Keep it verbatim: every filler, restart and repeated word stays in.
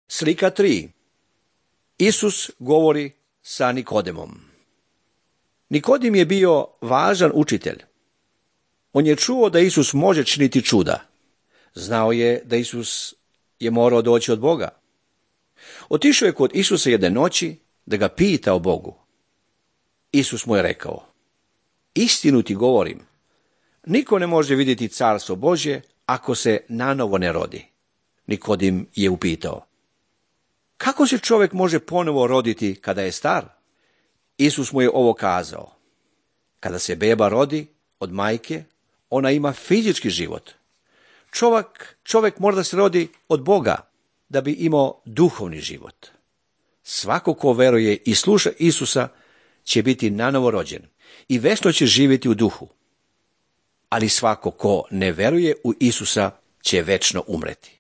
Slika tri. Isus govori sa Nikodemom. Nikodim je bio važan učitelj. On je čuo da Isus može činiti čuda. Znao je da Isus je morao doći od Boga. Otišao je kod Isusa jedne noći da ga pita o Bogu. Isus mu je rekao: istinu ti govorim, niko ne može vidjeti carstvo Božje ako se nanovo ne rodi. Nikodim je upitao: kako se čovjek može ponovo roditi kada je star? Isus mu je ovo kazao: kada se beba rodi od majke, ona ima fizički život. Čovjek, čovjek mora da se rodi od Boga da bi imao duhovni život. Svako ko veruje i sluša Isusa će biti nanovo rođen i vječno će živjeti u duhu. Ali svako ko ne veruje u Isusa će vječno umreti.